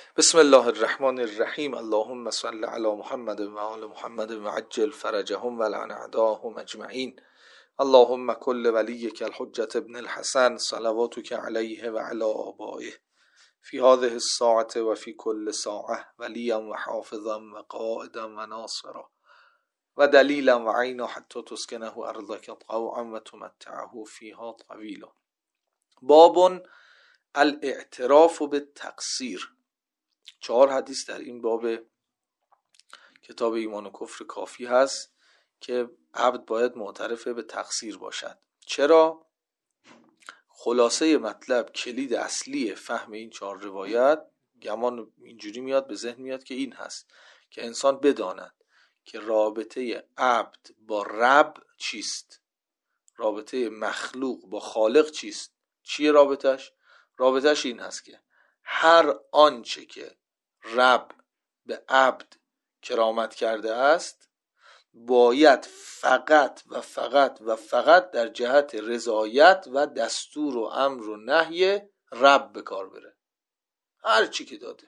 بسم الله الرحمن الرحیم. اللهم صل علی محمد و آل محمد و عجل فرجهم و لعن اعداهم اجمعین. اللهم کل ولیک الحجة ابن الحسن صلواتک علیه و علی آبائه فی هذه الساعة و فی کل ساعة ولیا و حافظا و قائدا و ناصرا و دلیلا و عینا حتی تسکنه ارضک طوعا و تمتعه فیها طویلا. باب الاعتراف بالتقصیر. 4 حدیث در این باب کتاب ایمان و کفر کافی هست که عبد باید معترف به تقصیر باشد. چرا؟ خلاصه مطلب، کلید اصلی فهم این 4 روایت گمان اینجوری میاد به ذهن میاد که این هست که انسان بداند که رابطه عبد با رب چیست، رابطه مخلوق با خالق چیست. چیه رابطش؟ رابطش این هست که هر آنچه که رب به عبد کرامت کرده است باید فقط و فقط و فقط در جهت رضایت و دستور و امر و نهی رب به کار بره، هر چی که داده.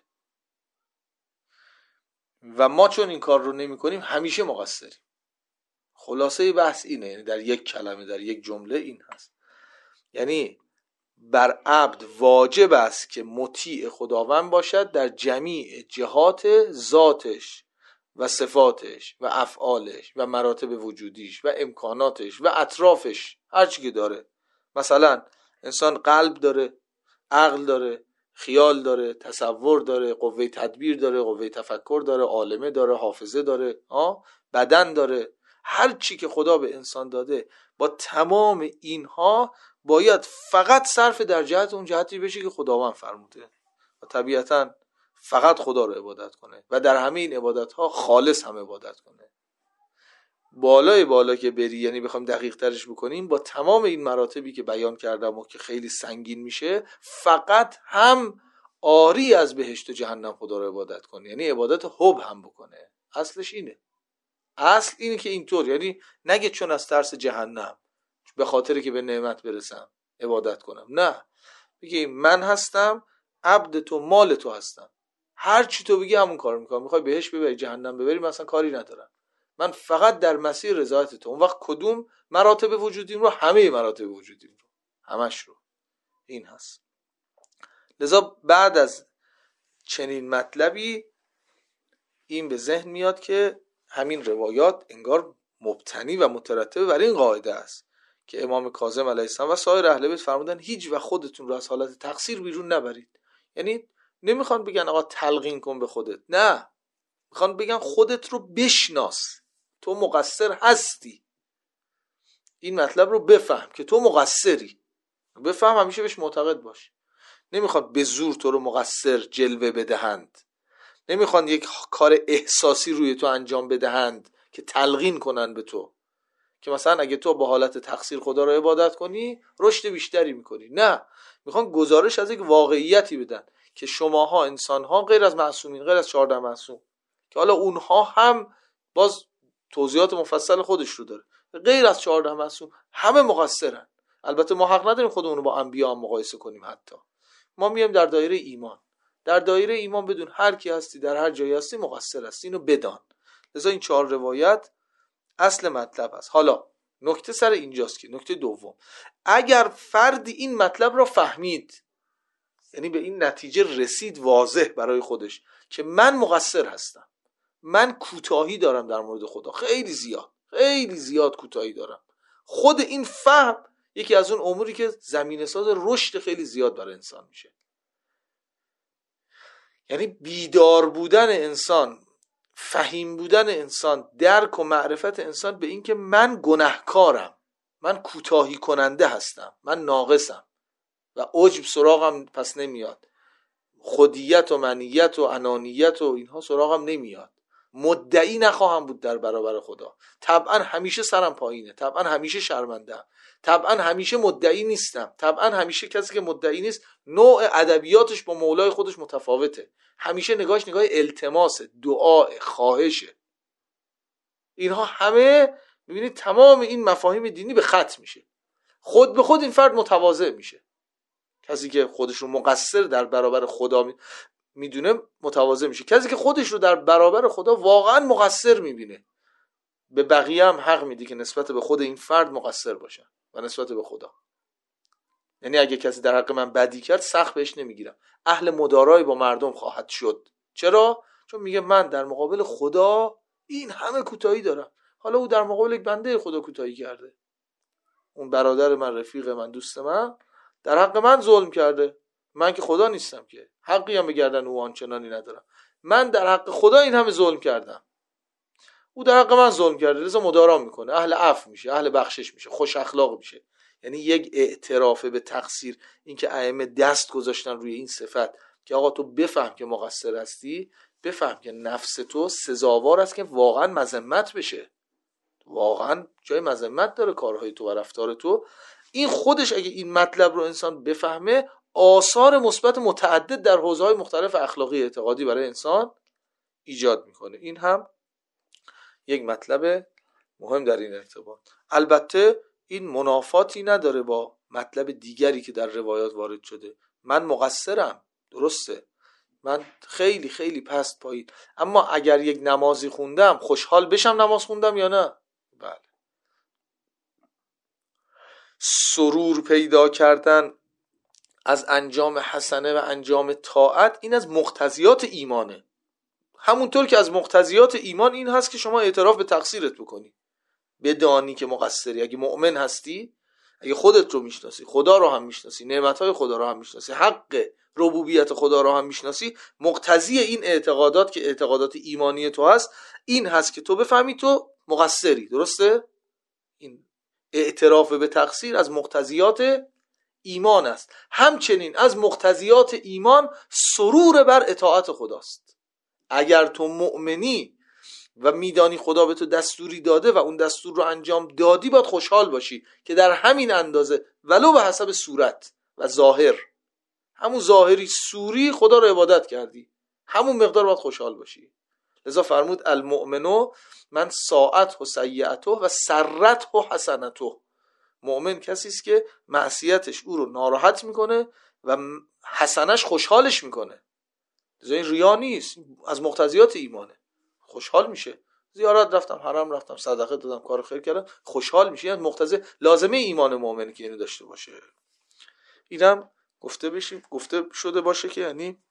و ما چون این کار رو نمی کنیم همیشه مقصریم. خلاصه بحث اینه، یعنی در یک کلمه، در یک جمله این هست، یعنی بر عبد واجب است که مطیع خداوند باشد در جمیع جهات ذاتش و صفاتش و افعالش و مراتب وجودیش و امکاناتش و اطرافش، هر چی که داره. مثلا انسان قلب داره، عقل داره، خیال داره، تصور داره، قوه تدبیر داره، قوه تفکر داره، عالمه داره، حافظه داره، بدن داره. هر چی که خدا به انسان داده با تمام اینها باید فقط صرف در جهت اون جهتی بشه که خداوند فرموده و طبیعتاً فقط خدا رو عبادت کنه و در همه این عبادت ها خالص هم عبادت کنه. بالای بالا که بری، یعنی بخوام دقیق ترش بکنیم، با تمام این مراتبی که بیان کردم و که خیلی سنگین میشه، فقط هم آری از بهشت و جهنم خدا رو عبادت کنه، یعنی عبادت حب هم بکنه. اصلش اینه، اصل اینه که اینطور، یعنی نگه چون از ترس جهنم، به خاطری که به نعمت برسم عبادت کنم. نه، بگی من هستم عبد تو، مال تو هستم، هر چی تو بگی همون کارو میکنم. میخوای بهش ببری جهنم ببری، من اصلا کاری ندارم، من فقط در مسیر رضایت تو. اون وقت کدوم مراتب وجودیم رو؟ همه مراتب وجودیم رو، همش رو. این هست. لذا بعد از چنین مطلبی این به ذهن میاد که همین روایات انگار مبتنی و مترتب بر این قاعده است که امام کاظم علیه السلام و سایر اهل بیت فرمودن هیچ و خودتون رو از حالت تقصیر بیرون نبرید. یعنی نمیخوان بگن آقا تلقین کن به خودت، نه، میخوان بگن خودت رو بشناس، تو مقصر هستی. این مطلب رو بفهم که تو مقصری، بفهم، همیشه بهش معتقد باش. نمیخوان به زور تو رو مقصر جلوه بدهند، نمیخوان یک کار احساسی روی تو انجام بدهند که تلقین کنن به تو که مثلا اگه تو با حالت تقصیر خدا رو عبادت کنی رشد بیشتری میکنی. نه، میخوان گزارش از یک واقعیتی بدن که شماها انسانها غیر از معصومین، غیر از 14 معصوم که حالا اونها هم باز توضیحات مفصل خودش رو داره، غیر از 14 معصوم همه مقصرن. البته ما حق نداریم خودمون رو با انبیا هم مقایسه کنیم، حتی ما میایم در دایره ایمان. در دایره ایمان بدون هر کی هستی، در هر جایی هستی مقصر هستی، اینو بدان. لذا این 4 روایت اصل مطلب است. حالا نکته سر اینجاست که نکته دوم، اگر فردی این مطلب را فهمید، یعنی به این نتیجه رسید واضح برای خودش که من مقصر هستم، من کوتاهی دارم در مورد خدا، خیلی زیاد کوتاهی دارم، خود این فهم یکی از اون اموری که زمینه ساز رشد خیلی زیاد برای انسان میشه. یعنی بیدار بودن انسان، فهیم بودن انسان، درک و معرفت انسان به این که من گناهکارم، من کوتاهی کننده هستم، من ناقصم و عجب سراغم پس نمیاد، خودیت و منیت و انانیت و اینها سراغم نمیاد، مدعی نخواهم بود در برابر خدا، طبعا همیشه سرم پایینه، طبعا همیشه شرمنده‌ام، طبعا همیشه مدعی نیستم، طبعا همیشه کسی که مدعی نیست نوع ادبیاتش با مولای خودش متفاوته، همیشه نگاهش نگاه التماس، دعا، خواهشه. اینها همه میبینید تمام این مفاهیم دینی به خط میشه. خود به خود این فرد متواضع میشه. کسی که خودش رو مقصر در برابر خدا میدونه متواضع میشه. کسی که خودش رو در برابر خدا واقعا مقصر میبینه، به بقیه هم حق میده که نسبت به خود این فرد مقصر باشن و نسبت به خدا. یعنی اگه کسی در حق من بدی کرد سخت بهش نمیگیرم، اهل مدارای با مردم خواهد شد. چرا؟ چون میگه من در مقابل خدا این همه کوتاهی دارم، حالا او در مقابل یک بنده خدا کوتاهی کرده، اون برادر من، رفیق من، دوست من در حق من ظلم کرده، من که خدا نیستم که حقی هم به گردن او آنچنانی ندارم، من در حق خدا این همه ظلم کردم، او در حق من ظلم کرده، لذا مدارا میکنه، اهل عفو میشه، اهل بخشش میشه، خوش اخلاق میشه. یعنی یک اعتراف به تقصیر، این که ائمه دست گذاشتن روی این صفت که آقا تو بفهم که مقصر هستی، بفهم که نفس تو سزاوار است که واقعا مذمت بشه، واقعا جای مذمت داره کارهای تو و رفتار تو. این خودش اگه این مطلب رو انسان بفهمه، آثار مثبت متعدد در حوزه‌های مختلف اخلاقی اعتقادی برای انسان ایجاد میکنه. این هم یک مطلب مهم در این ارتباط. البته این منافاتی نداره با مطلب دیگری که در روایات وارد شده. من مقصرم، درسته، من خیلی خیلی پست پایین، اما اگر یک نمازی خوندم خوشحال بشم نماز خوندم یا نه؟ بله. سرور پیدا کردن از انجام حسنه و انجام طاعت، این از مقتضیات ایمانه. همونطور که از مقتضیات ایمان این هست که شما اعتراف به تقصیرت بکنی، بدانی که مقصری. اگه مؤمن هستی، اگه خودت رو میشناسی، خدا رو هم میشناسی، نعمتهای خدا رو هم میشناسی، حق ربوبیت خدا رو هم میشناسی، مقتضی این اعتقادات که اعتقادات ایمانی تو هست این هست که تو بفهمی تو مقصری، درسته؟ این اعتراف به تقصیر از مقتضیات ایمان است. همچنین از مقتضیات ایمان سرور بر اطاعت خداست. اگر تو مؤمنی و میدانی خدا به تو دستوری داده و اون دستور رو انجام دادی، باید خوشحال باشی که در همین اندازه ولو به حسب صورت و ظاهر، همون ظاهری سوری خدا رو عبادت کردی، همون مقدار باید خوشحال باشی. لذا فرمود المؤمنو من ساعته سیئته و سرته حسنته. مؤمن کسی است که معصیتش او رو ناراحت میکنه و حسنش خوشحالش میکنه. لذا این ریا نیست، از مقتضیات ایمانه. خوشحال میشه، زیارت رفتم، حرم رفتم، صدقه دادم، کار خیر کردم، خوشحال میشه. یعنی مقتضی لازمه ایمان مؤمن که اینو داشته باشه. اینم گفته شده باشه که یعنی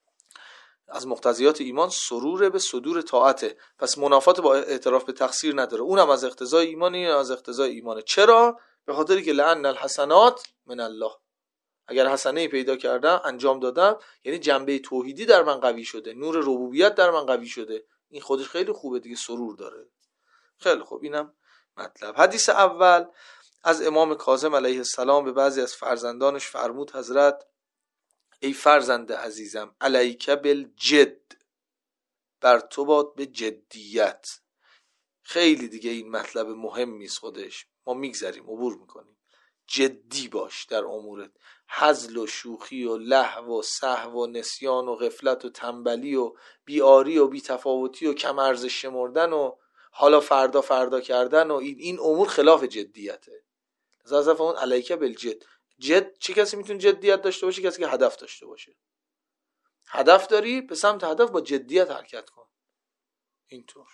از مقتضیات ایمان سرور به صدور طاعته. پس منافات با اعتراف به تقصیر نداره، اونم از اقتضای ایمانی، از اقتضای ایمانه. چرا؟ به خاطری که لعن الحسنات من الله، اگر حسنه پیدا کردم انجام دادم، یعنی جنبه توحیدی در من قوی شده، نور ربوبیت در من قوی شده، این خودش خیلی خوبه دیگه، سرور داره. خیلی خوب، اینم مطلب. حدیث اول از امام کاظم علیه السلام به بعضی از فرزندانش فرمود حضرت ای فرزند عزیزم علیک بالجد، بر تو باد به جدیت. خیلی دیگه این مطلب مهم نیست، خودش ما میگذریم، عبور میکنیم. جدی باش در امورت، هزل و شوخی و لهو و سهو و نسیان و غفلت و تنبلی و بیاری و بی‌تفاوتی و کم ارزش شمردن و حالا فردا کردن و این امور خلاف جدیته. لذا اون علیکه بالجد. جد چه کسی میتونه جدیت داشته باشه؟ کسی که هدف داشته باشه. هدف داری، به سمت هدف با جدیت حرکت کن. اینطور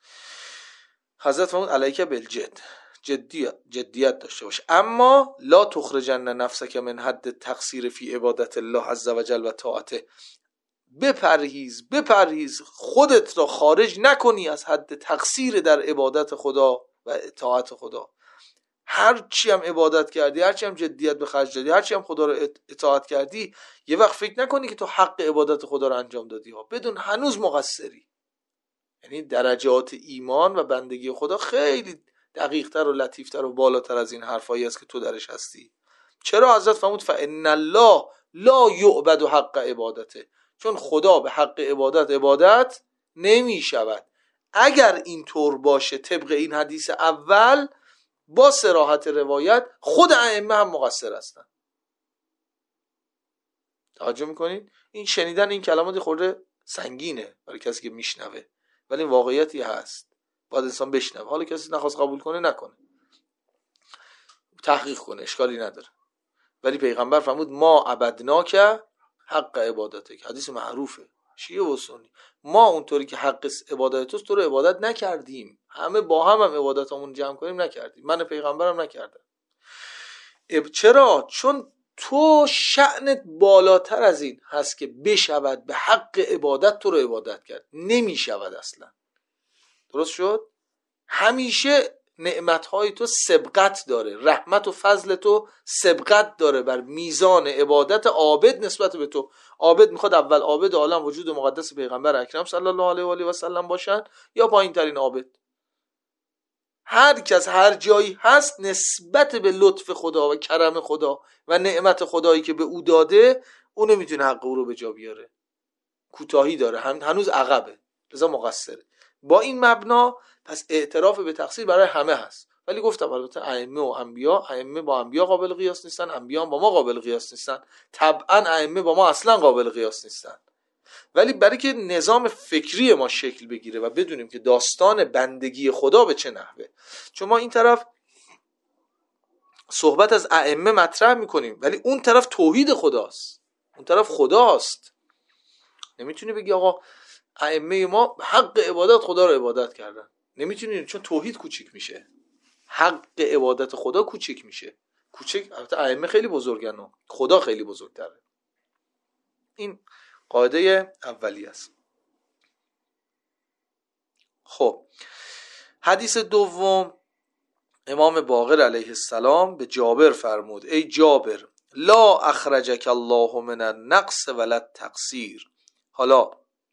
حضرت فرمود علیکه بالجد، جدیت داشته باشه. اما لا تخرجن نفسک من حد تقصیر فی عبادت الله عز وجل و طاعته. بپرهیز خودت را خارج نکنی از حد تقصیر در عبادت خدا و اطاعت خدا. هرچی هم عبادت کردی، هرچی هم جدیت به خرج دادی، هرچی هم خدا رو اطاعت کردی، یه وقت فکر نکنی که تو حق عبادت خدا رو انجام دادی ها، بدون هنوز مقصری. یعنی درجات ایمان و بندگی خدا خیلی دقیق‌تر و لطیف‌تر و بالاتر از این حرفایی است که تو درش هستی. چرا حضرت فرمود فإن الله لا یعبد حق عبادته؟ چون خدا به حق عبادت نمی شود. اگر این طور باشه طبق این حدیث اول، با صراحت روایت خود ائمه هم مقصر هستن. توجه میکنین؟ این شنیدن این کلمات خورده سنگینه برای کسی که میشنوه، ولی این واقعیتی هست، باید انسان بشنوه. حالا کسی نخواست قبول کنه نکنه، تحقیق کنه، اشکالی نداره. ولی پیغمبر فرمود ما عبدناک حق عبادتک، حدیث معروفه. شیعه و سنی. ما اونطوری که حق عبادت توست تو رو عبادت نکردیم، همه با هم عبادتمون جمع کنیم نکردیم، من پیغمبرم نکردم. چرا؟ چون تو شأنت بالاتر از این هست که بشود به حق عبادت تو رو عبادت کرد، نمیشود اصلا. درست شد؟ همیشه نعمتهای تو سبقت داره، رحمت و فضل تو سبقت داره بر میزان عبادت عابد نسبت به تو. عابد میخواد اول عابد عالم وجود مقدس پیغمبر اکرم صلی الله علیه و آله و سلم باشن یا پایین ترین عابد. هر کس هر جایی هست نسبت به لطف خدا و کرم خدا و نعمت خدایی که به او داده، او نمیتونه حق او رو به جا بیاره، کوتاهی داره، هنوز عقبه، لذا مقصره. با این مبنا پس اعتراف به تقصیر برای همه هست. ولی گفتم البته ائمه و انبیا، ائمه با انبیا قابل قیاس نیستن، انبیا با ما قابل قیاس نیستن، طبعا ائمه با ما اصلا قابل قیاس نیستن. ولی برای که نظام فکری ما شکل بگیره و بدونیم که داستان بندگی خدا به چه نحوه، چون ما این طرف صحبت از ائمه مطرح میکنیم ولی اون طرف توحید خداست، اون طرف خداست. نمیتونی بگی آقا ائمه ما حق عبادت خدا رو عبادت کردن، نمیتونی، چون توحید کوچیک میشه، حق عبادت خدا کوچیک میشه. کوچیک، البته ائمه خیلی بزرگن و خدا خیلی بزرگتره. این قاعده اولی است. خب حدیث دوم، امام باقر علیه السلام به جابر فرمود: ای جابر، لا اخرجک الله من النقص ولا التقصیر. حالا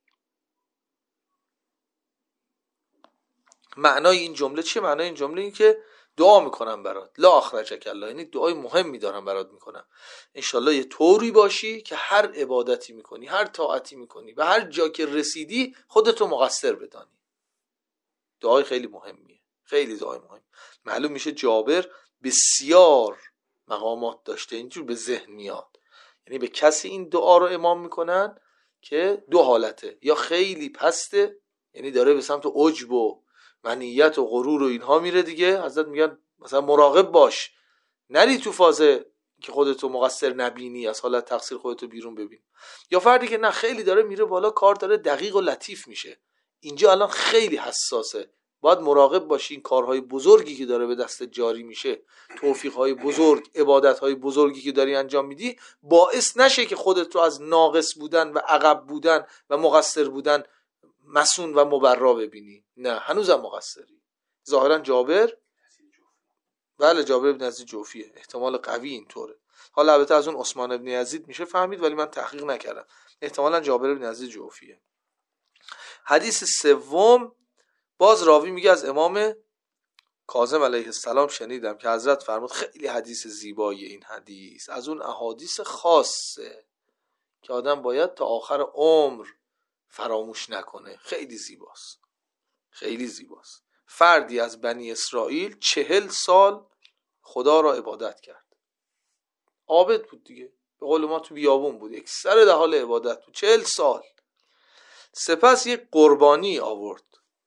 معنای این جمله چیه؟ معنای این جمله این که دعا میکنم برات، لا اخرجک الله، یعنی دعای مهمی دارم برات میکنم، انشالله یه طوری باشی که هر عبادتی میکنی، هر طاعتی میکنی و هر جا که رسیدی خودتو مقصر بدانی. دعای خیلی مهمیه، خیلی دعای مهم. معلوم میشه جابر بسیار مقامات داشته، اینجور به ذهن میاد. یعنی به کسی این دعا رو امام میکنن که دو حالته، یا خیلی پسته، یعنی داره به سمت عجب و منیت و غرور و اینها میره دیگه، حضرت میگن مثلا مراقب باش نری تو فاز که خودتو مقصر نبینی، از حالت تقصیر خودتو بیرون ببین. یا فردی که نه خیلی داره میره بالا، کار داره دقیق و لطیف میشه، اینجا الان خیلی حساسه، باید مراقب باشی این کارهای بزرگی که داره به دست جاری میشه، توفیقهای بزرگ، عبادتهای بزرگی که داری انجام میدی، باعث نشه که خودت رو از ناقص بودن و عقب بودن و مقصر بودن مسون و مبرا ببینی. نه، هنوزم مقصری. ظاهرا جابر، بله جابر ابن یزید جوفیه، احتمال قوی اینطوره. حالا البته از اون عثمان ابن یزید میشه فهمید، ولی من تحقیق نکردم، احتمالا جابر ابن یزید جوفیه. حدیث سوم، باز راوی میگه از امام کاظم علیه السلام شنیدم که حضرت فرمود، خیلی حدیث زیبایی این حدیث، از اون احادیث خاصه که آدم باید تا آخر عمر فراموش نکنه. خیلی زیباست، خیلی زیباست. فردی از بنی اسرائیل 40 سال خدا را عبادت کرد، عابد بود دیگه، به قول ما تو بیابون بود، یک سر در حال عبادت بود 40 سال. سپس یک قربانی آورد،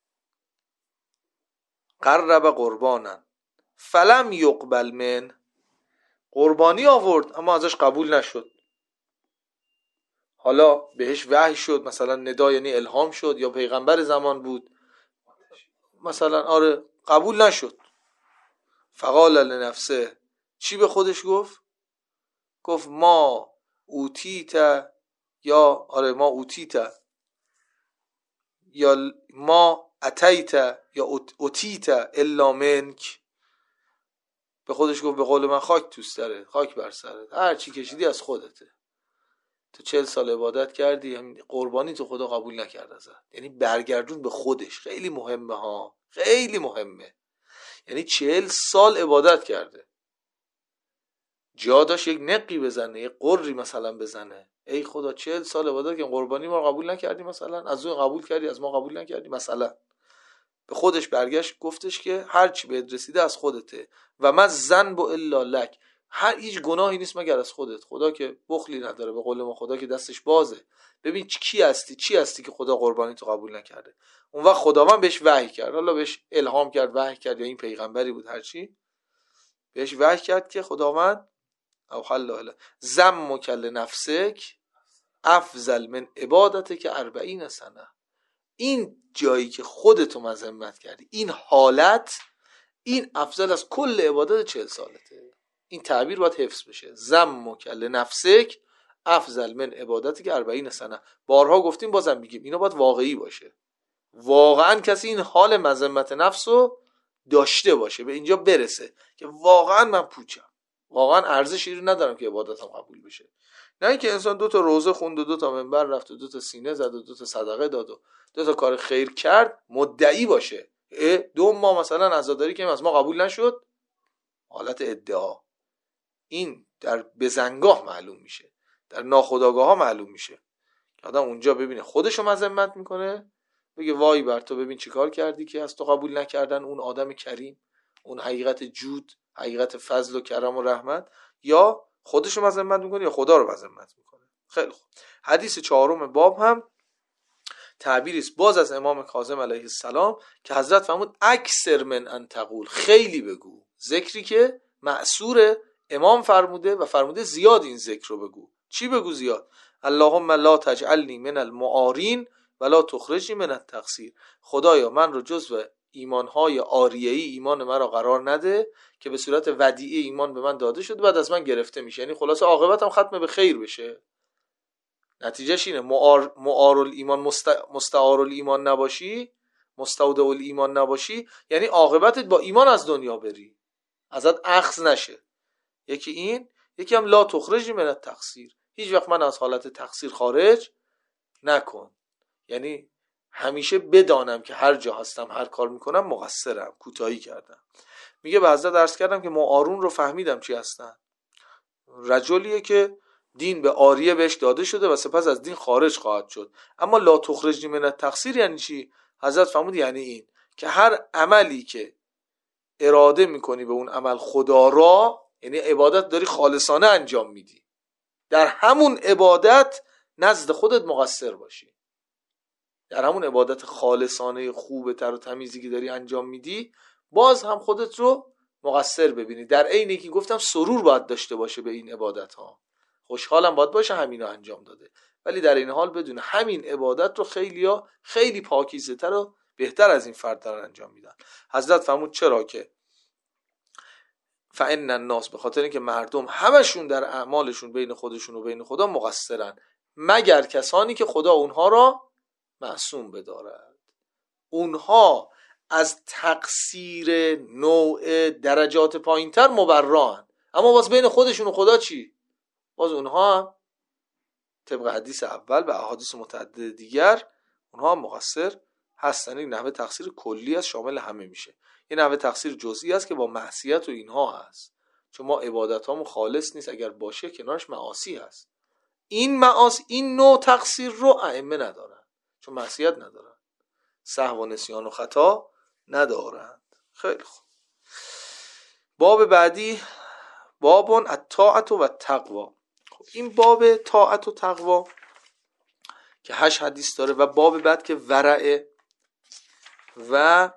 قرب قربانا فلم یقبل من، قربانی آورد اما ازش قبول نشد. حالا بهش وحی شد، مثلا ندا یعنی الهام شد، یا پیغمبر زمان بود مثلا، آره قبول نشد. فقال لنفسه، چی به خودش گفت؟ گفت ما اوتیت، یا آره ما اوتیت، یا ما اتیت، یا اوتیت الا منک. به خودش گفت به قول من خاک تو سره، خاک بر سرت، هر چی کشیدی از خودته، تو 40 سال عبادت کردی، همین قربانی تو خدا قبول نکرد ازت. یعنی برگردون به خودش، خیلی مهمه ها، خیلی مهمه. یعنی 40 سال عبادت کرده، جا داشت یک نقی بزنه، یک قری مثلا بزنه، ای خدا 40 سال عبادت کردم، قربانی ما قبول نکردی، مثلا از اون قبول کردی از ما قبول نکردی، مثلا. به خودش برگشت گفتش که هر چی بهت رسیده از خودته و من ذنب الا لک، هیچ گناهی نیست مگر از خودت. خدا که بخلی نداره، به قول ما خدا که دستش بازه. ببین کی هستی، چی هستی که خدا قربانی تو قبول نکرده. اون وقت خداوند بهش وحی کرد، حالا بهش الهام کرد، وحی کرد، یا این پیغمبری بود، هر چی بهش وحی کرد که خداوند او حل ذمک لنفسک افضل من عبادت که 40 سنه. این جایی که خودتو مذمت کردی، این حالت، این افضل از کل عبادت 40 سالته. این تعبیر باید حفظ بشه. ذمک لنفسک افضل من عبادتی که 40 سنه. بارها گفتیم، بازم میگیم، اینا باید واقعی باشه. واقعا کسی این حال مذمت نفسو داشته باشه، به اینجا برسه که واقعا من پوچم، واقعا ارزشی رو ندارم که عبادتم قبول بشه. نه اینکه انسان 2 تا روزه خوند و 2 تا منبر رفت و 2 تا سینه زد و 2 تا صدقه داد و 2 تا کار خیر کرد مدعی باشه 2 ماه مثلا عزاداری که از ما قبول نشد، حالت ادعا. این در بزنگاه معلوم میشه، در ناخودآگاه ها معلوم میشه. آدم اونجا ببینه خودشو مذمت میکنه، بگه وای بر تو، ببین چی کار کردی که از تو قبول نکردن اون آدم کریم، اون حقیقت جود، حقیقت فضل و کرم و رحمت. یا خودشو مذمت میکنه یا خدا رو مذمت میکنه. خیلی خوب. حدیث 4 باب هم تعبیری است باز از امام کاظم علیه السلام که حضرت فرمود اکثر من ان تقول، خیلی بگو. ذکری که معصور امام فرموده و فرموده زیاد این ذکر رو بگو. چی بگو زیاد؟ اللهم لا تجعلنی من المعارین ولا تخرجنی من التقصیر. خدایا من رو جزو ایمانهای آریه‌ای ایمان مرا قرار نده که به صورت ودیعه ایمان به من داده شده بعد از من گرفته میشه. یعنی خلاصه عاقبتم ختم به خیر بشه. نتیجهش اینه معار الایمان مستعار الایمان نباشی، مستودع الایمان نباشی، یعنی عاقبتت با ایمان از دنیا بری، ازت اخذ نشه. یکی این، یکی هم لا تخرجی من التقصیر، هیچ وقت من از حالت تقصیر خارج نکن. یعنی همیشه بدانم که هر جا هستم، هر کار میکنم مقصرم، کوتاهی کردم. میگه به حضرت عرض کردم که معارون رو فهمیدم چی هستن. رجلیه که دین به عاریه بهش داده شده و سپس از دین خارج خواهد شد. اما لا تخرجنی من التقصیر یعنی چی؟ حضرت فرمود یعنی این که هر عملی که اراده میکنی به اون عمل خدا را، یعنی عبادت داری خالصانه انجام میدی، در همون عبادت نزد خودت مقصر باشی. در همون عبادت خالصانه خوب تر و تمیزی که داری انجام میدی باز هم خودت رو مقصر ببینی. در عینی که گفتم سرور باید داشته باشه به این عبادت ها، خوشحالم باید باشه همینا انجام داده، ولی در این حال بدون همین عبادت رو خیلی پاکیزه تر و بهتر از این فرد دارن انجام میدن. حضرت فرمود چرا که فإن الناس، به خاطر اینکه مردم همشون در اعمالشون بین خودشون و بین خدا مقصرن، مگر کسانی که خدا اونها را معصوم بدارد. اونها از تقصیر نوع درجات پایینتر مبران، اما باز بین خودشون و خدا چی؟ باز اونها هم طبق حدیث اول و احادیث متعدد دیگر اونها هم مقصر هستن. این نحوه تقصیر کلی است، شامل همه میشه. این نحوه تقصیر جزئی است که با معصیت و اینها هست، چون ما عبادتامون خالص نیست، اگر باشه کنارش معاصی هست. این معاصی، این نوع تقصیر رو ائمه ندارن، چون معصیت ندارن، سهو و نسیان و خطا ندارند. خیلی خوب. باب بعدی باب الطاعت و التقوا. خب این باب طاعت و تقوا که 8 حدیث داره و باب بعد که ورعه و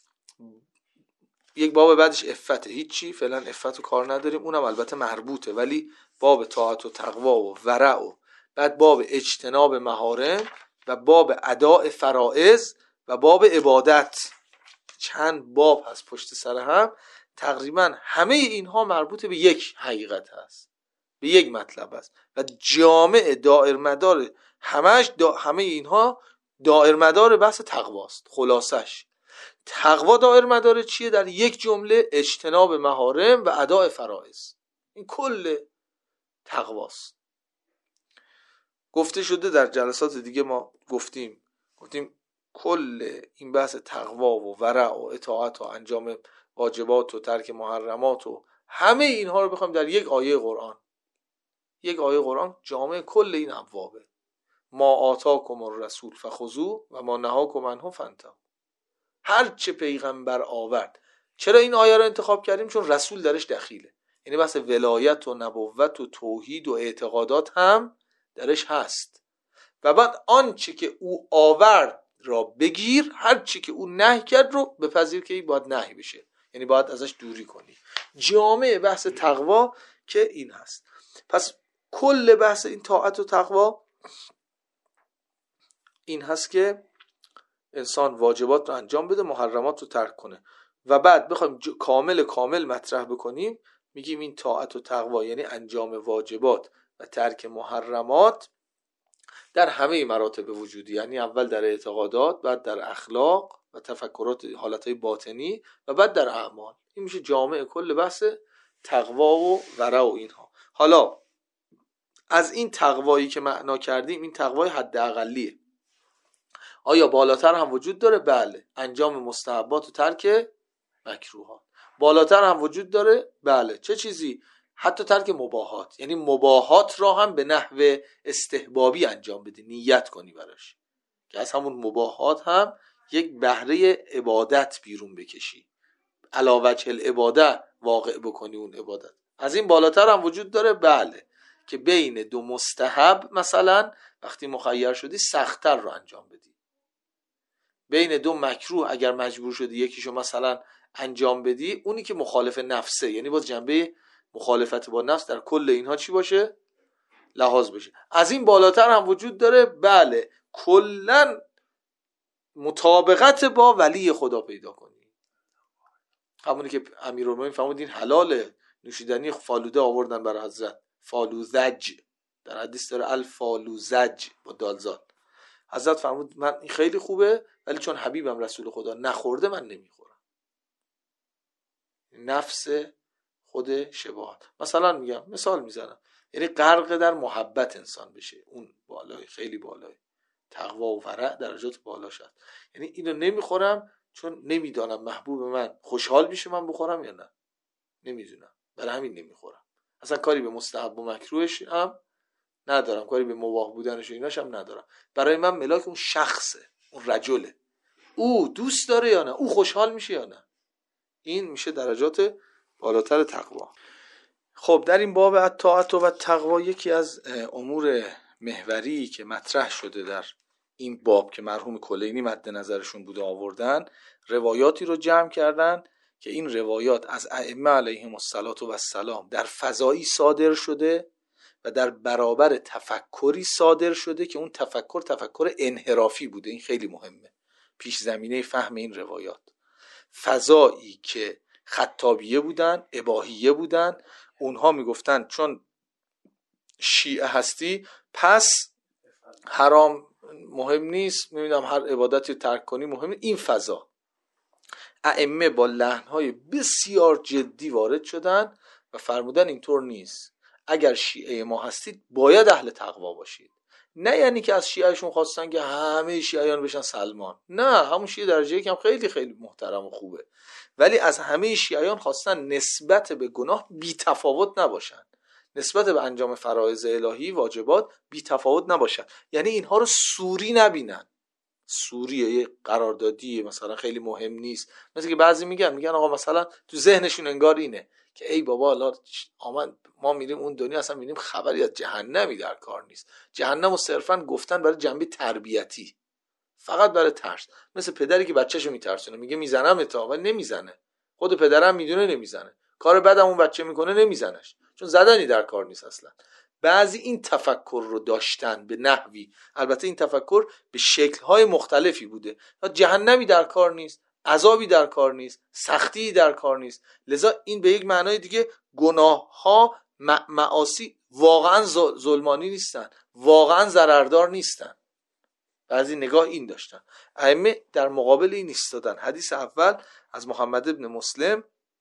یک باب بعدش عفته. هیچی فعلا عفت و کار نداریم، اونم البته مربوطه، ولی باب طاعت و تقوا و ورع و بعد باب اجتناب محارم و باب اداء فرائض و باب عبادت. چند باب هست پشت سر هم، تقریبا همه اینها مربوط به یک حقیقت هست، به یک مطلب هست و جامع دائر مدار همه اینها دائر مدار بحث تقواست. خلاصش تقوا دائر مدار چیه؟ در یک جمله اجتناب محارم و اداء فرائض. این کل تقواست. گفته شده در جلسات دیگه، ما گفتیم کل این بحث تقوا و ورع و اطاعت و انجام واجبات و ترک محرمات و همه اینها رو بخوایم در یک آیه قرآن جامع کل این ابوابه. ما آتاکم الرسول فخذوه و ما نهاکم عنه فانتهوا. هر چه پیغمبر آورد. چرا این آیه رو انتخاب کردیم؟ چون رسول درش دخیله، یعنی بحث ولایت و نبوت و توحید و اعتقادات هم درش هست. و بعد آنچه که او آورد را بگیر، هر چی که او نهی کرد رو بپذیر که این باید نهی بشه، یعنی باید ازش دوری کنی. جامع بحث تقوا که این هست. پس کل بحث این طاعت و تقوا این هست که انسان واجبات رو انجام بده، محرمات رو ترک کنه و بعد بخوایم کامل مطرح بکنیم میگیم این طاعت و تقوا یعنی انجام واجبات و ترک محرمات در همه مراتب وجودی، یعنی اول در اعتقادات، بعد در اخلاق و تفکرات حالتهای باطنی و بعد در اعمال. این میشه جامع کل بحث تقوا و ورع و اینها. حالا از این تقوایی که معنا کردیم، این تقوای حداقلیه. آیا بالاتر هم وجود داره؟ بله. انجام مستحبات و ترک مکروهات. بالاتر هم وجود داره؟ بله. چه چیزی؟ حتی ترک مباحات، یعنی مباحات را هم به نحو استحبابی انجام بدی، نیت کنی براش که از همون مباحات هم یک بهره عبادت بیرون بکشی، علی وجه العباده واقع بکنی اون عبادت. از این بالاتر هم وجود داره؟ بله. که بین دو مستحب مثلا وقتی مخیر شدی سخت‌تر رو انجام بدی، بین دو مکروه اگر مجبور شدی یکیشو مثلا انجام بدی، اونی که مخالف نفسه، یعنی باز جنبه مخالفت با نفس در کل اینها چی باشه؟ لحاظ بشه. از این بالاتر هم وجود داره؟ بله. کلن مطابقت با ولی خدا پیدا کنی، همونی که امیرالمومنین فرمودین حلاله، نوشیدنی فالوده آوردن برای حضرت، فالوزج در حدیث داره، الفالوزج با دالزال. حضرت فرمود من این خیلی خوبه ولی چون حبیبم رسول خدا نخورده من نمیخورم. نفس خود شباهت. مثلا میگم، مثال میزنم، یعنی غرق در محبت انسان بشه، اون بالای، خیلی بالای تقوا و ورع درجات بالا شد، یعنی اینو نمیخورم چون نمیدانم محبوب من خوشحال میشه من بخورم یا نه، نمیدونم، برای همین نمیخورم. اصلا کاری به مستحب و مکروهش هم ندارم، کاری به مباح بودنش و ایناش هم ندارم. برای من ملاک اون شخصه، اون رجله، او دوست داره یا نه، او خوشحال میشه یا نه. این میشه درجات بالاتر تقوا. خب در این باب الطاعت و تقوا یکی از امور محوری که مطرح شده در این باب که مرحوم کلینی مد نظرشون بوده آوردن، روایاتی رو جمع کردن که این روایات از ائمه علیهم السلام در فضایی صادر شده و در برابر تفکری صادر شده که اون تفکر انحرافی بوده. این خیلی مهمه، پیش زمینه فهم این روایات. فضایی که خطابیه بودن، اباحیه بودن، اونها میگفتن چون شیعه هستی پس حرام مهم نیست، نمیدونم هر عبادتی ترک کنی مهمه. این فضا ائمه با لحن‌های بسیار جدی وارد شدن و فرمودن اینطور نیست، اگر شیعه ما هستید باید اهل تقوا باشید. نه یعنی که از شیعهشون خواستن که همه شیعیان بشن سلمان، نه، همون شیعه درجه یکم خیلی خیلی محترم و خوبه، ولی از همه شیعیان خواستن نسبت به گناه بی تفاوت نباشن، نسبت به انجام فرایض الهی واجبات بی تفاوت نباشن، یعنی اینها رو سوری نبینن. سوریه یه قراردادی مثلا خیلی مهم نیست، مثل که بعضی میگن آقا مثلا تو ذهنشون انگار اینه که ای بابا الله ما میریم اون دنیا اصلا میریم خبری از جهنمی در کار نیست، جهنم رو صرفا گفتن برای جنبه تربیتی، فقط برای ترس، مثل پدری که بچه‌شو میترسونه میگه میزنم تا، ولی نمیزنه، خود پدرم میدونه نمیزنه، کار بعدم اون بچه میکنه نمیزنش چون زدنی در کار نیست اصلا. بعضی این تفکر رو داشتن به نحوی، البته این تفکر به شکل‌های مختلفی بوده، جهنمی در کار نیست، عذابی در کار نیست، سختی در کار نیست، لذا این به یک معنای دیگه گناه‌ها معاصی واقعا ظلمانی نیستن، واقعا ضرردار نیستن. بعضی نگاه این داشتن. ائمه در مقابل این ایستادن. حدیث اول از محمد ابن مسلم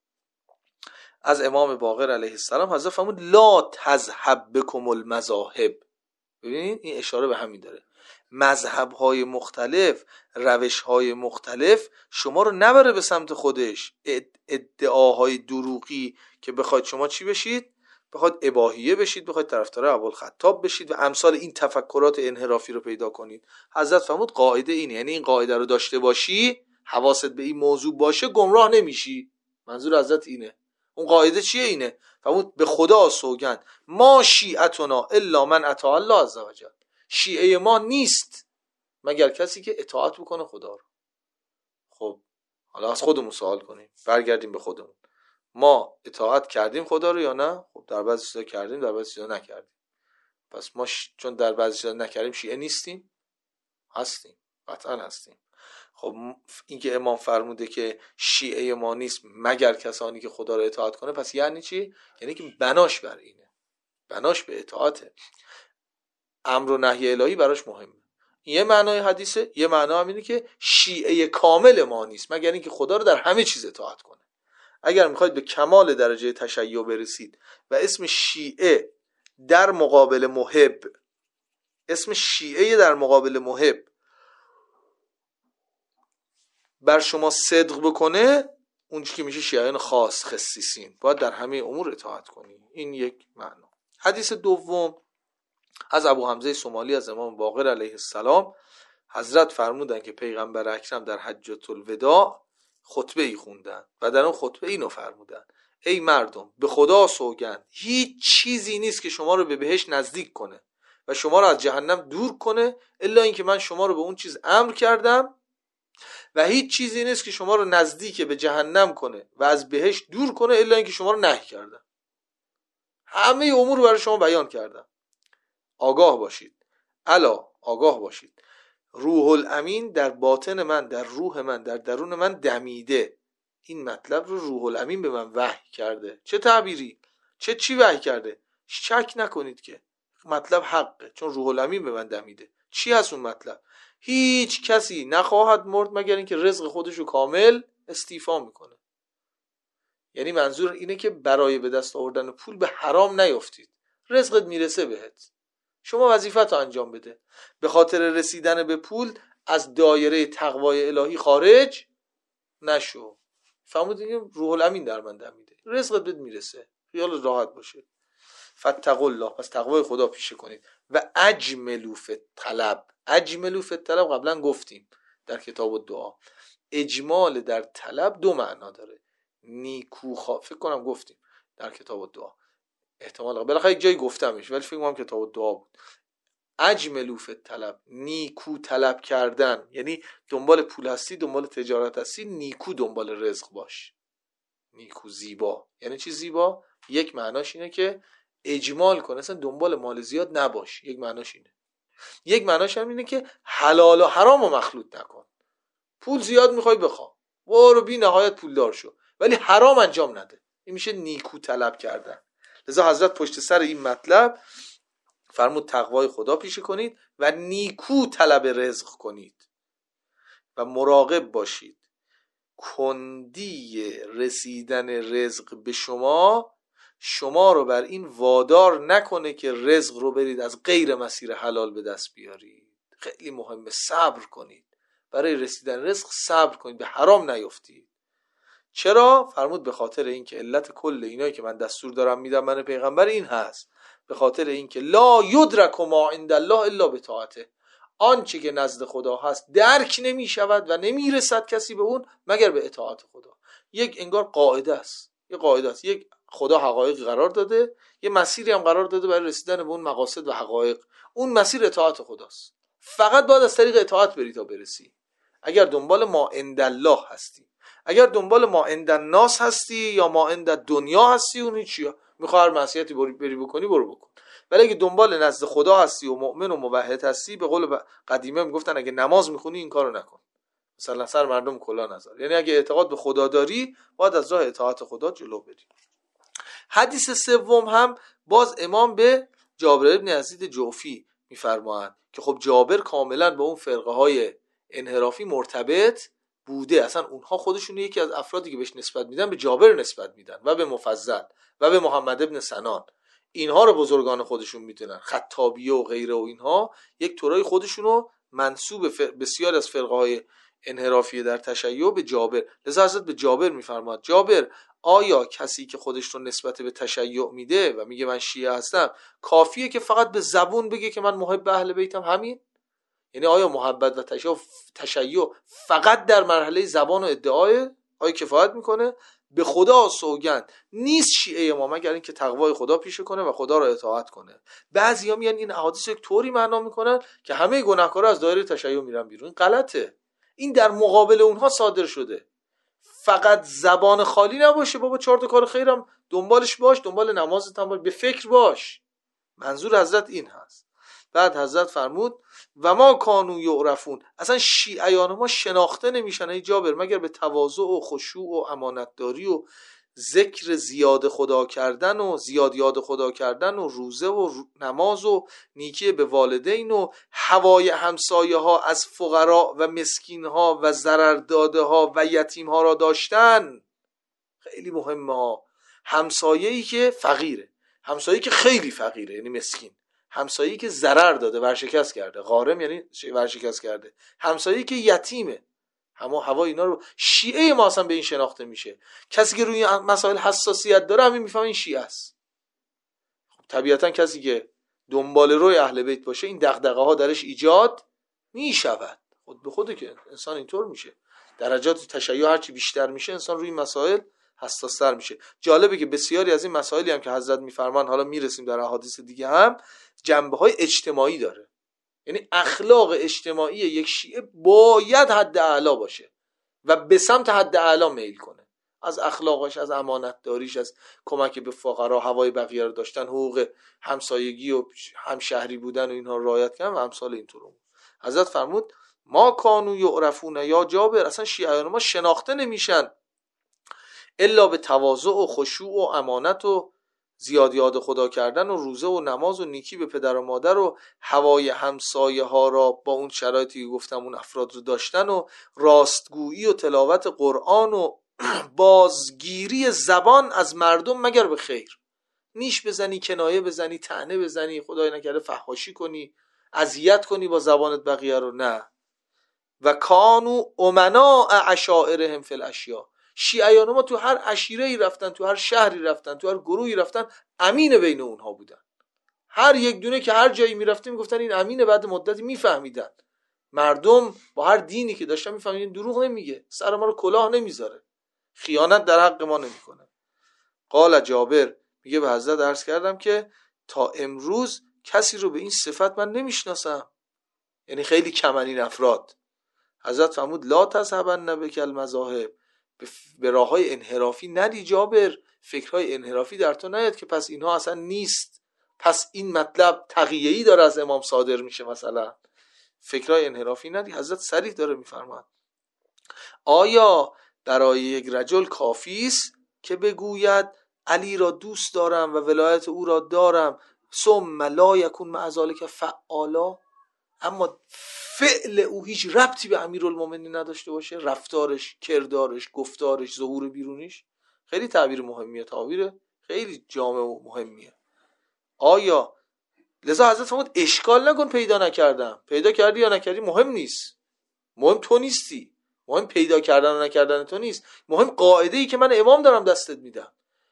از امام باقر علیه السلام، حضرت فرمود لا تذهب بكم المذاهب. ببینید این اشاره به همین داره، مذهب‌های مختلف، روش‌های مختلف شما رو نبره به سمت خودش، ادعاهای دروغی که بخواید شما چی بشید، بخواید اباحیه بشید، بخواید طرفدار ابوالخطاب بشید و امثال این تفکرات انحرافی رو پیدا کنید. حضرت فرمود قاعده اینه، یعنی این قاعده رو داشته باشی، حواست به این موضوع باشه، گمراه نمیشی. منظور حضرت اینه. اون قاعده چیه؟ اینه، فرمود به خدا سوگند ما شیعتنا الا من اطاع الله عز وجل، شیعه ما نیست مگر کسی که اطاعت بکنه خدا رو. خب حالا از خودمون سوال کنیم، برگردیم به خودمون، ما اطاعت کردیم خدا رو یا نه؟ خب در بعضی چیزا کردیم، در بعضی چیزا نکردیم. پس ما چون در بعضی چیزا نکردیم شیعه نیستیم؟ هستیم، قطعا هستیم. خب این که امام فرموده که شیعه ما نیست مگر کسانی که خدا رو اطاعت کنه، پس یعنی چی؟ یعنی که بناش بر اینه، بناش به اطاعته، امر و نهی الهی براش مهمه. یه معنای حدیثه، یه معنا هم اینه که شیعه کامل ما نیست مگر اینکه خدا رو در همه چیز اطاعت کنه. اگر میخواید به کمال درجه تشیع برسید و اسم شیعه در مقابل محب، اسم شیعه در مقابل محب بر شما صدق بکنه، اونجا که میشه شیعیان خاص خصیصین، باید در همه امور اطاعت کنی. این یک معنا. حدیث دوم از ابو حمزه سومالی از امام باقر علیه السلام، حضرت فرمودن که پیغمبر اکرم در حجۃ الوداع خطبه ای خوندن و در اون خطبه اینو فرمودن: ای مردم، به خدا سوگند هیچ چیزی نیست که شما رو به بهشت نزدیک کنه و شما رو از جهنم دور کنه الا اینکه من شما رو به اون چیز امر کردم، و هیچ چیزی نیست که شما رو نزدیک به جهنم کنه و از بهشت دور کنه الا اینکه شما رو نهی کردم. همه امور رو برای شما بیان کردم. آگاه باشید، الا آگاه باشید، روح الامین در باطن من، در روح من، در درون من دمیده. این مطلب رو روح الامین به من وحی کرده. چه تعبیری؟ چی وحی کرده؟ شک نکنید که مطلب حقه، چون روح الامین به من دمیده. چی هست اون مطلب؟ هیچ کسی نخواهد مرد مگر اینکه رزق خودشو کامل استیفا میکنه. یعنی منظور اینه که برای به دست آوردن پول به حرام نیفتید. رزقت میرسه بهت، شما وظیفت رو انجام بده. به خاطر رسیدن به پول از دایره تقوای الهی خارج نشو. فهمیدین؟ روح الامین در من دمیده، رزقت بهت میرسه، خیال راحت باشه. فاتقوا الله، پس تقوای خدا پیشه کنید. و اجملوا فی الطلب. اجملوا فی الطلب قبلا گفتیم در کتاب الدعا. اجمال در طلب دو معنا داره. فکر کنم گفتیم در کتاب الدعا، احتمال بالاخره یک جایی گفتمش ولی فکر کنم کتاب الدعا بود. اجملوا فی الطلب، نیکو طلب کردن، یعنی دنبال پول هستی، دنبال تجارت هستی، نیکو دنبال رزق باش. نیکو زیبا. یعنی چی زیبا؟ یک معناش اینه که اجمال کن، اصلا دنبال مال زیاد نباش. یک معناش اینه. یک معناش هم اینه که حلال و حرام رو مخلوط نکن. پول زیاد میخوای بخوا، برو بی نهایت پولدار شو، ولی حرام انجام نده. این میشه نیکو طلب کردن. لذا حضرت پشت سر این مطلب فرمود تقوای خدا پیشه کنید و نیکو طلب رزق کنید و مراقب باشید کندی رسیدن رزق به شما رو بر این وادار نکنه که رزق رو برید از غیر مسیر حلال به دست بیارید. خیلی مهمه، صبر کنید برای رسیدن رزق، صبر کنید، به حرام نیفتید. چرا؟ فرمود به خاطر این که علت کل اینایی که من دستور دارم میدم من پیغمبر این هست، به خاطر این که لا یدرک ما عند الله الا بطاعته. آنچه که نزد خدا هست درک نمی شود و نمی رسد کسی به اون مگر به اطاعت خدا. یک انگار قاعده است، یک قاعده است. یک خدا حقایق قرار داده، یه مسیری هم قرار داده برای رسیدن به اون مقاصد و حقایق. اون مسیر اطاعت خداست. فقط باید از طریق اطاعت بری تا برسی. اگر دنبال ما عند الله هستی، اگر دنبال ما عند الناس هستی یا ما عند دنیا هستی، اون هیچی، میخوای هر معصیتی بری بکنی برو بکن. ولی اگه دنبال نزد خدا هستی و مؤمن و موحد هستی، به قول قدیمی میگفتن اگه نماز میخونی این کارو نکن، مثلا سر مردم کلا نذار. یعنی اگه اعتقاد به خدا داری باید از راه اطاعت خدا جلو بری. حدیث سوم هم باز امام به جابر ابن یزید جعفی میفرمایند که خب جابر کاملا به اون فرقه های انحرافی مرتبط بوده. اصلا اونها خودشون یکی از افرادی که بهش نسبت میدن به جابر نسبت میدن و به مفضل و به محمد ابن سنان. اینها رو بزرگان خودشون میدونن، خطابیه و غیره و اینها یک طورای خودشونو منسوب بسیار از فرقه های انحرافی در تشیع به جابر. لذا حضرت به جابر میفرماد جابر، آیا کسی که خودش رو نسبت به تشیع میده و میگه من شیعه هستم کافیه که فقط به زبون بگه که من محب اهل بیتم همین؟ یعنی آیا محبت و تشیع فقط در مرحله زبان و ادعای آیا کفایت میکنه؟ به خدا سوگند نیست شیعه ما مگر اینکه تقوای خدا پیشه کنه و خدا را اطاعت کنه. بعضیا میان این احادیث یک طوری معنا میکنن که همه گناهکارا از دایره تشیع میرن بیرون. این غلطه. این در مقابل اونها صادر شده. فقط زبان خالی نباشه، بابا 4 تا کار خیرم دنبالش باش، دنبال نمازت هم باش، به فکر باش. منظور حضرت این هست. بعد حضرت فرمود و ما کانوا یعرفون، اصلا شیعیان ما شناخته نمیشن ای جابر مگر به تواضع و خشوع و امانتداری و ذکر زیاد خدا کردن و زیاد یاد خدا کردن و روزه و نماز و نیکی به والدین و هوای همسایه ها از فقرا و مسکین ها و ضرر داده ها و یتیم ها را داشتن. خیلی مهمه ها. همسایه‌ای که فقیره، همسایه‌ای که خیلی فقیره یعنی مسکین، همسایه‌ای که ضرر داده ورشکست کرده، غارم یعنی ورشکست کرده، همسایه‌ای که یتیمه، هوا اینا رو شیعه ما اصلا به این شناخته میشه. کسی که روی مسائل حساسیت داره همین میفهمه این شیعه است. خب طبیعتا کسی که دنبال روی اهل بیت باشه این دغدغه ها درش ایجاد میشود، خود به خوده که انسان اینطور میشه. درجات تشیع هرچی بیشتر میشه انسان روی مسائل حساس‌تر میشه. جالبه که بسیاری از این مسائلی هم که حضرت میفرمان، حالا میرسیم در احادیث دیگه هم، جنبه‌های اجتماعی داره. یعنی اخلاق اجتماعی یک شیعه باید حد اعلا باشه و به سمت حد اعلا میل کنه، از اخلاقش، از امانتداریش، از کمک به فقرا، هوای بقیه رو داشتن، حقوق همسایگی و همشهری بودن و اینها رعایت کردن و امثال اینطور. حضرت فرمود ما کانوا یعرفون یا جابر، اصلا شیعیان ما شناخته نمیشن الا به تواضع و خشوع و امانت و زیاد یاد خدا کردن و روزه و نماز و نیکی به پدر و مادر و هوای همسایه ها را با اون شرایطی که گفتم اون افراد رو داشتن و راستگویی و تلاوت قرآن و بازگیری زبان از مردم مگر به خیر. نیش بزنی، کنایه بزنی، طعنه بزنی، خدای نکرده فحاشی کنی، اذیت کنی با زبانت بقیه رو، نه. و کانوا امناء عشائرهم فی الاشیاء، شیعیان ما تو هر عشیره‌ای رفتن، تو هر شهری رفتن، تو هر گروهی رفتن، امین بین اونها بودن. هر یک دونه که هر جایی میرفتیم میگفتن این امینه. بعد مدتی میفهمیدن، مردم با هر دینی که داشتن میفهمیدن دروغ نمیگه، سر ما رو کلاه نمیذاره، خیانت در حق ما نمیکنه. قال جابر میگه به حضرت عرض کردم که تا امروز کسی رو به این صفت من نمیشناسم، یعنی خیلی کم این افراد. حضرت فرمود لا تذهبن بک المذاهب، به راههای انحرافی ندی جابر، فکرهای انحرافی در تو نیاد که پس اینها اصلا نیست، پس این مطلب تقیه‌ای داره از امام صادر میشه، مثلا فکرهای انحرافی ندی. حضرت صریح داره میفرماد آیا برای یک رجل کافی است که بگوید علی را دوست دارم و ولایت او را دارم ثم لا یکون مع ذلک فعالا، اما فعل او هیچ ربطی به امیرالمومنین نداشته باشه، رفتارش، کردارش، گفتارش، ظهور بیرونیش؟ خیلی تعبیر مهمیه، تعبیر خیلی جامع و مهمیه. آیا لذا حضرت فرمود اشکال نکن پیدا نکردم، پیدا کردی یا نکردی مهم نیست، مهم تو نیستی، مهم پیدا کردن و نکردن تو نیست، مهم قاعده ای که من امام دارم دستت میدم،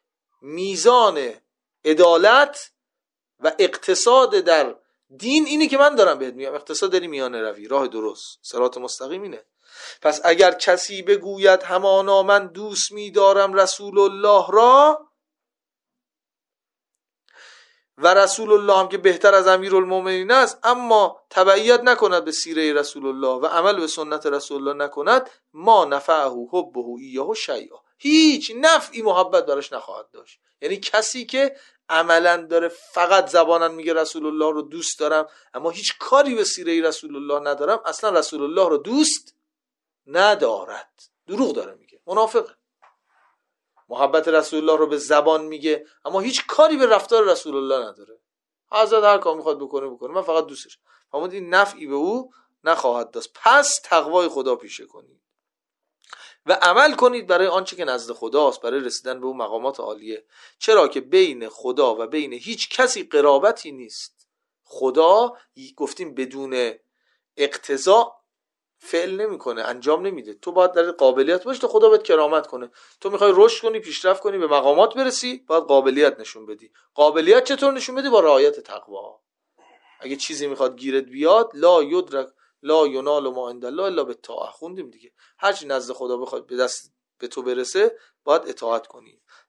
میزان عدالت و اقتصاد در دین اینی که من دارم بهت میگم، اقتصاد داری میانه روی، راه درست، صراط مستقیم اینه. پس اگر کسی بگوید همانا من دوست میدارم رسول الله را و رسول الله هم که بهتر از امیرالمومنین است، اما تبعیت نکند به سیره رسول الله و عمل به سنت رسول الله نکند، ما نفعه حبه ایاه شیئا، هیچ نفعی محبت براش نخواهد داشت. یعنی کسی که عملا داره فقط زبانن میگه رسول الله رو دوست دارم اما هیچ کاری به سیره رسول الله ندارم، اصلا رسول الله رو دوست ندارد، دروغ داره میگه، منافقه. محبت رسول الله رو به زبان میگه اما هیچ کاری به رفتار رسول الله نداره، حضرت هر کار میخواد بکنه من فقط دوستش، فرمود این نفعی به او نخواهد داشت. پس تقوای خدا پیشه کنید و عمل کنید برای آنچه که نزد خداست، برای رسیدن به اون مقامات عالیه، چرا که بین خدا و بین هیچ کسی قرابتی نیست. خدا گفتیم بدون اقتضا فعل نمیکنه، انجام نمیده، تو باید در قابلیت باشی تا خدا بهت کرامت کنه. تو میخوای رشد کنی، پیشرفت کنی، به مقامات برسی، باید قابلیت نشون بدی. قابلیت چطور نشون بدی؟ با رعایت تقوا. اگه چیزی میخواد گیرت بیاد، لا یدرک لا ینال ما عند الله الا بالطاعه، خوندیم دیگه، هر چی نزد خدا بخواد به دست به تو برسه باید اطاعت کنی.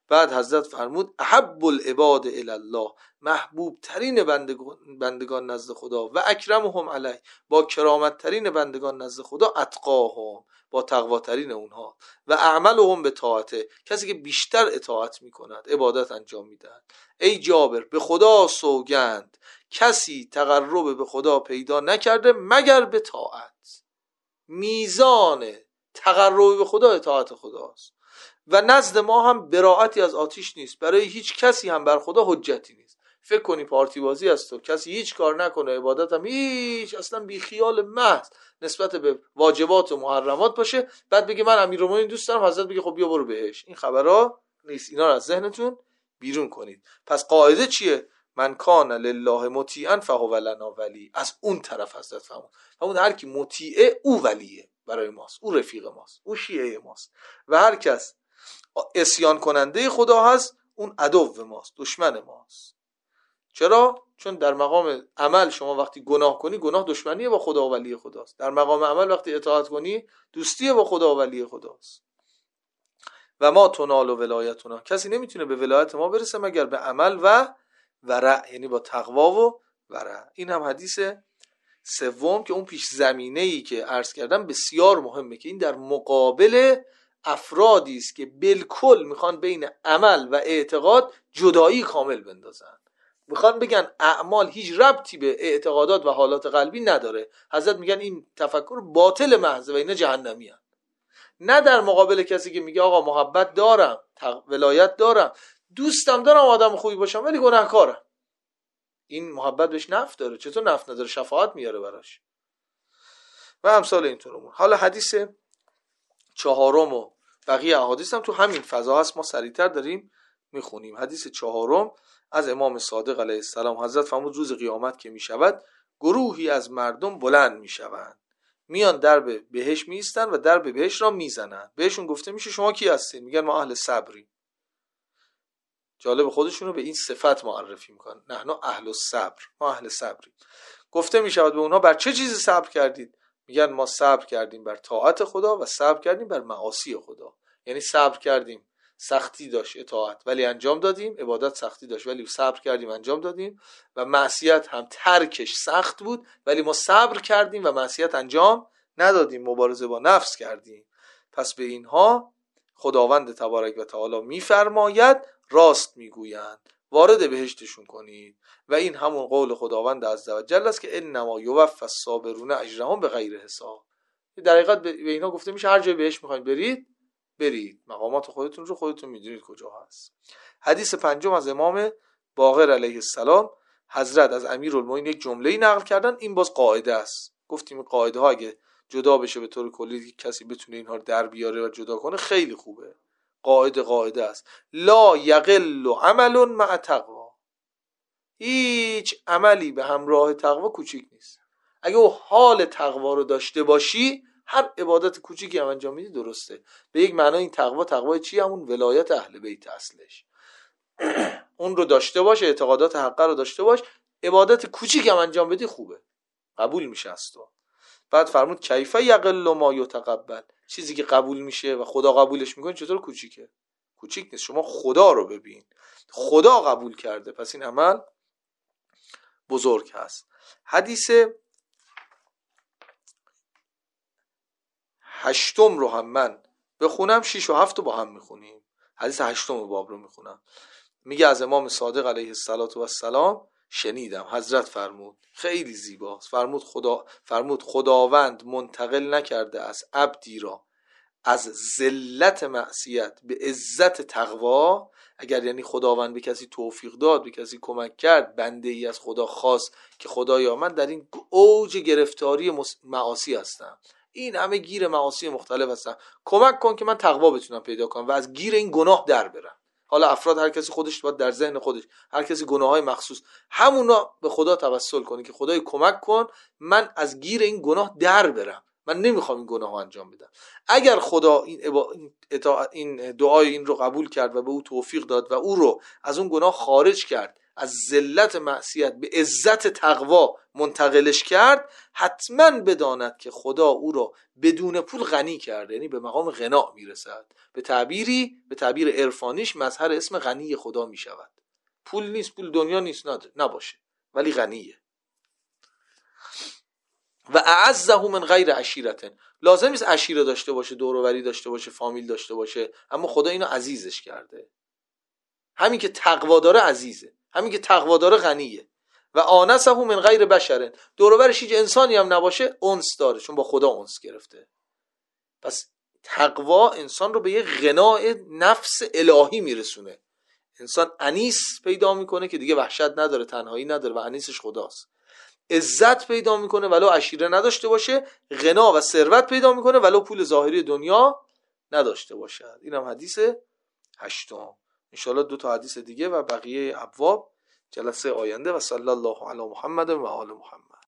بعد حضرت فرمود احب العباد الی الله، محبوب ترین بندگان نزد خدا، و اکرمهم علیه، با کرامت ترین بندگان نزد خدا، اتقاهم، با تقواترین اونها، و اعملهم به طاعته، کسی که بیشتر اطاعت میکند، عبادت انجام میدهد. ای جابر، به خدا سوگند کسی تقرب به خدا پیدا نکرده مگر به طاعت. میزان تقرب به خدا اطاعت خداست و نزد ما هم براءتی از آتش نیست، برای هیچ کسی هم بر خدا حجتی نیست. فکر کنی پارتی بازی است و کسی هیچ کار نکنه، عبادت هم هیچ، اصلا بی خیال محض نسبت به واجبات و محرمات باشه، بعد بگه من امیرالمومنین دوست دارم، حضرت بگه خب بیا برو بهش. این خبرها نیست، اینا رو از ذهنتون بیرون کنید. پس قاعده چیه؟ من کان لله مطیعا فهو لنا ولی. از اون طرف حضرت فرمود، همون هر کی مطیعه او ولیه برای ماست، او رفیق ماست، او شیعه ماست، و هر کس عصیان کننده خدا هست اون عدو ماست، دشمن ماست. چرا؟ چون در مقام عمل شما وقتی گناه کنی، گناه دشمنیه با خدا و ولی خداست. در مقام عمل وقتی اطاعت کنی، دوستیه با خدا و ولی خداست. و ما تنال و ولایتنا، کسی نمیتونه به ولایت ما برسه مگر به عمل و ورع، یعنی با تقوا و ورع. این هم حدیث سوم که اون پیش زمینه‌ای که عرض کردم بسیار مهمه، که این در مقابل افرادی است که بالکل میخوان بین عمل و اعتقاد جدایی کامل بندازن، میخوان بگن اعمال هیچ ربطی به اعتقادات و حالات قلبی نداره. حضرت میگن این تفکر باطل محض و اینا جهنمی هست. نه در مقابل کسی که میگه آقا محبت دارم، ولایت دارم، دوستم دارم آدم خوبی باشم ولی گناهکارم، این محبت بهش نفع داره؟ چطور نفع نداره؟ شفاعت میاره براش و امثال اینطور امور. حالا حدیث چهارم و بقیه احادیث هم تو همین فضا هست، ما سریعتر داریم میخونیم. حدیث چهارم از امام صادق علیه السلام، حضرت فرمود روز قیامت که میشود گروهی از مردم بلند میشوند، میان درب بهشت میایستن و درب بهشت را میزنن. بهشون گفته میشه شما کی هستین؟ میگن ما اهل صبریم. جالب، خودشونو به این صفت معرفی میکنن، نحن اهل الصبر، ما اهل صبریم. گفته میشود به اونها بر چه چیزی صبر کردید؟ میگن ما صبر کردیم بر طاعت خدا و صبر کردیم بر معاصی خدا. یعنی صبر کردیم، سختی داشت اطاعت ولی انجام دادیم، عبادت سختی داشت ولی صبر کردیم انجام دادیم، و معصیت هم ترکش سخت بود ولی ما صبر کردیم و معصیت انجام ندادیم، مبارزه با نفس کردیم. پس به اینها خداوند تبارک و تعالی میفرماید راست میگویند، وارد بهشتشون کنید. و این همون قول خداوند عزوجل است که انما یوفی الصابرون اجرهم بغیر حساب. در حقیقت به اینا گفته میشه هر جای بهشت میخواید برید، مقامات خودتون رو خودتون میدونید کجا هست. حدیث پنجم از امام باقر علیه السلام، حضرت از امیرالمومنین یک جمله‌ای نقل کردن، این باز قاعده است. گفتیم قاعده ها اگه جدا بشه به طور کلی کسی بتونه اینها رو در بیاره و جدا کنه خیلی خوبه. قاعده است، لا یقل عمل مع تقوا، هیچ عملی به همراه تقوا کوچیک نیست. اگه او حال تقوا رو داشته باشی هر عبادت کوچیکی هم انجام میدی درسته. به یک معنای این تقوا چیه؟ همون ولایت اهل بیت اصلش. اون رو داشته باش، اعتقادات حقه رو داشته باش، عبادت کوچیک هم انجام بدی خوبه، قبول میشه از تو. بعد فرمود کیف یقل ما یتقبل، چیزی که قبول میشه و خدا قبولش میکنه چطور کوچیکه؟ کوچیک نیست. شما خدا رو ببین، خدا قبول کرده، پس این عمل بزرگ هست. حدیث هشتم رو هم من بخونم، 6 و 7 رو با هم میخونیم. حدیث هشتم باب رو میخونم. میگه از امام صادق علیه السلام شنیدم، حضرت فرمود، خیلی زیباست، فرمود خداوند منتقل نکرده از عبدی را از ذلت معصیت به عزت تقوا. اگر یعنی خداوند به کسی توفیق داد، به کسی کمک کرد، بنده ای از خدا خواست که خدایا من در این اوج گرفتاری معاصی هستم، این همه گیر معاصی مختلف هستم، کمک کن که من تقوا بتونم پیدا کنم و از گیر این گناه در برم. حالا افراد هر کسی خودش باید در ذهن خودش، هر کسی گناههای مخصوص، همونا به خدا توسل کنی که خدای کمک کن من از گیر این گناه در برم، من نمیخوام این گناه ها انجام بدم. اگر خدا این دعای این رو قبول کرد و به او توفیق داد و او رو از اون گناه خارج کرد، از ذلت معصیت به عزت تقوا منتقلش کرد، حتما بداند که خدا او را بدون پول غنی کرده، یعنی به مقام غنا میرسد. به تعبیر عرفانیش مظهر اسم غنی خدا میشود. پول نیست، پول دنیا نیست، نباشه، ولی غنیه. و اعزه من غیر عشیرتن، لازم نیست عشیره داشته باشه، دور و بری داشته باشه، فامیل داشته باشه، اما خدا اینو عزیزش کرده. همین که تقوا داره عزیزه، همین که تقوا داره غنیه. و آنسه من غیر بشرن، دور و برش هیچ انسانی هم نباشه، انس داره، چون با خدا انس گرفته. پس تقوا انسان رو به یه غناء نفس الهی میرسونه. انسان انیس پیدا میکنه که دیگه وحشت نداره، تنهایی نداره و انیسش خداست. عزت پیدا میکنه ولو عشیره نداشته باشه، غنا و ثروت پیدا میکنه ولو پول ظاهری دنیا نداشته باشد. اینم حدیث 8. انشاءالله 2 تا حدیث دیگه و بقیه ابواب جلسه آینده. و صلی الله علی محمد و آل محمد.